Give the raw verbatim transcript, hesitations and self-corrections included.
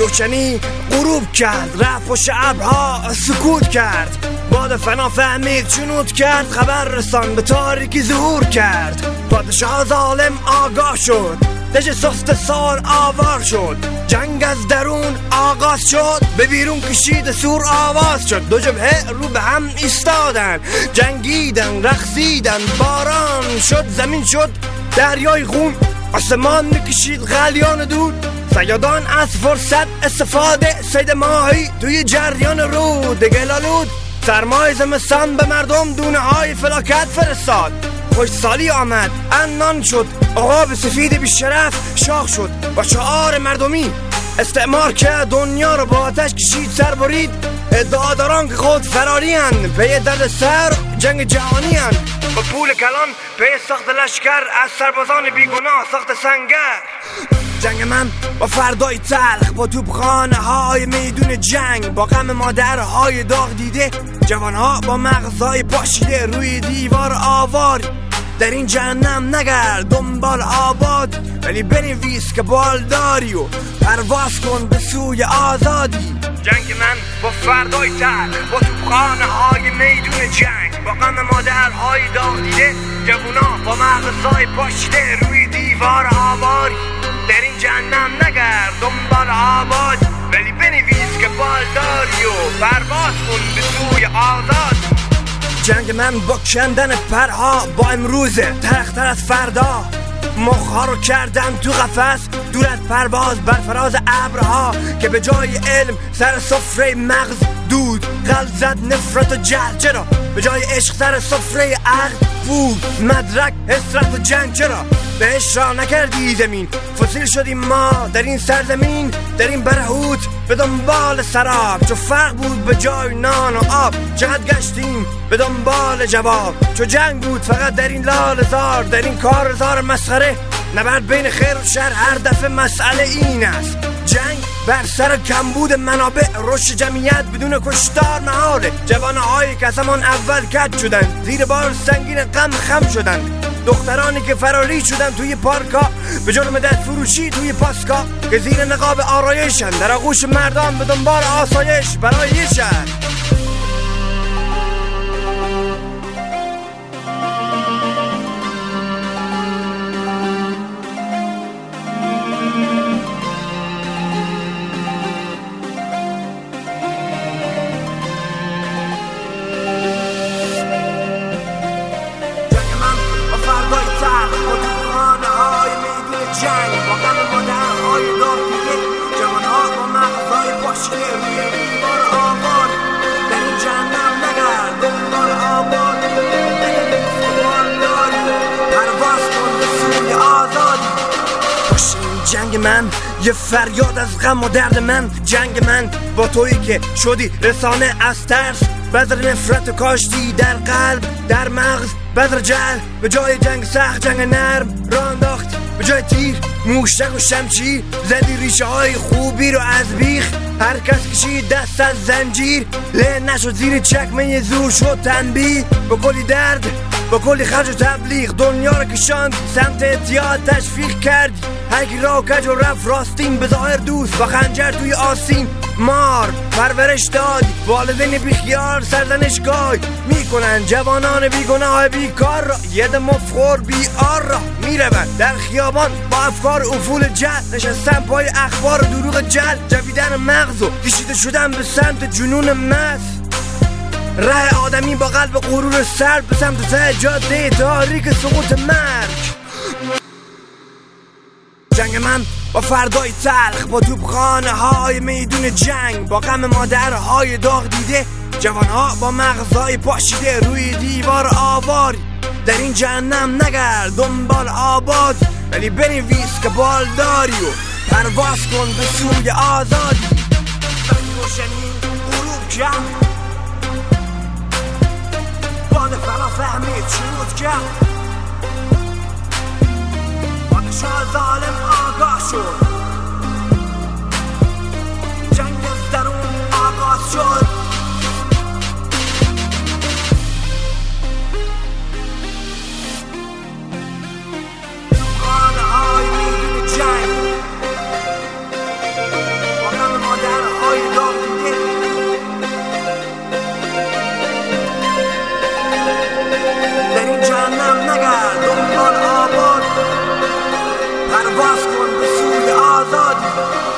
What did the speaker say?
روشنی غروب کرد، رفت و ابرها سکوت کرد. باد فنا فهمید چنود کرد، خبر رسان به تاریکی ظهور کرد. پادشاه ظالم آگاه شد، دژ سست سار آوار شد. جنگ از درون آغاز شد، به بیرون کشید سور آواز شد. دو جبهه رو به هم ایستادن، جنگیدن رقصیدن. باران شد زمین شد دریای خون، آسمان نکشید غلیان دود. صیادان از فرصت استفاده، صید ماهی توی جریان رود. گلالود سرمای زمستان به مردم دونه های فلاکت فرستاد. خوش سالی آمد عنان شد، عقاب سفید بی شرف شاخ شد. با شعار مردمی استعمار که دنیا رو با آتش کشید سر برید. ادعاداران که خود فراری هن، پی درد سر جنگ جهانی هن. با پول کلان پی ساخت لشکر، از سربازان بیگناه ساخت سنگر. جنگ من با فردای تلخ، با توپخانه های میدون جنگ. با غم مادرهای داغ دیده، جوانها با مغزهای پاشیده. روی دیوار آواری در این جهنم نگرد دنبال آباد، ولی بنویس که بالداری و پرواز کن به سوی آزادی. جنگ من با فردای تلخ، با توپخانه های میدون جنگ. با غم مادرهای داغ دیده، جوانها با مغزهای پاشیده. روی دیوار آواری در این جهنم نگرد دنبال آباد، ولی بنویس که بالداری و پرواز کن به سوی آزاد. جنگ من با کندن پرها، با امروزه ترختر از فردا. مخها رو کردم تو قفس، دور از پرواز بر فراز ابرها. که به جای علم سر سفره مغز دود، قلب زد نفرت و جهل. چرا به جای عشق سر سفره عقل بود مدرک حسرت و جنگ؟ چرا بهش را نکردی زمین؟ فسیل شدیم ما در این سرزمین، در این برهوت به دنبال سراب. چو فرق بود به جای نان و آب، چقدر گشتیم به دنبال جواب. چو جنگ بود فقط در این لال زار، در این کار زار مسخره. نبرد بین خیر و شر هر دفعه مسئله این است. جنگ بر سر کمبود منابع، رشد جمعیت بدون کشتار محاله. جوانهایی که از همان اول کج شدن، زیر بار سنگین غم خم شدن. دخترانی که فراری شدن توی پارکا، به جرم دست فروشی توی پاسکا. که زیر نقاب آرایشن، در آغوش مردان به دنبال آسایش برای یه شهر. جنگ با غم مادرهای داغ دیده، جوانها با مغزهای پاشیده. روی دیوار آباد در این جهنم نگرد دنبال آباد، در این دیوار داری پرواز کن به سوی آزادی. پشت این جنگ من یه فریاد از غم و درد من. جنگ من با تویی که شدی رسانه از ترس، بذر نفرت کاشتی در قلب در مغز. بذر جهل به جای جنگ سخت جنگ نرم راه انداخت. به جای تیر موشک و شمشیر زدی ریشه های خوبی رو از بیخ. هر کس کشید دست از زنجیر، له نشد زیر چکمه زور شد تنبیه. با کلی درد با کلی خرج و تبلیغ، دنیا رو کشاند سمت اعتیاد تشویق کردی. هرکی را کج و رفت راستین، به ظاهر دوست با خنجر توی آستین. مار پرورش دادی، والدین بیخیار سرزنشگاه میکنن. جوانان بیگناه بیکار را یه دم مفخور بیار را میروند در خیابان با افکار افول جهل. نشستن پای اخبار و دروغ جهل، جویدن مغز و کشیده شدن به سمت جنون مست. ره آدمی با قلب غرور سرد به سمت ته جاده تاریک سقوط مرگ. جنگ من با فردای تلخ، با توپخانه های میدون جنگ. با غم مادرهای داغ دیده، جوانها با مغزهای پاشیده. روی دیوار آواری در این جهنم نگرد دنبال آباد، ولی بنویس که بالداری و پرواز کن به سوی آزادی. روشنی غروب کرد، باد فنا فهمید شروط کرد. پادشاه ظالم آگاه شد، جنگ از درون آغاز شد. خانه های میدون جنگ با غم پرواز کن به سوی آزادی.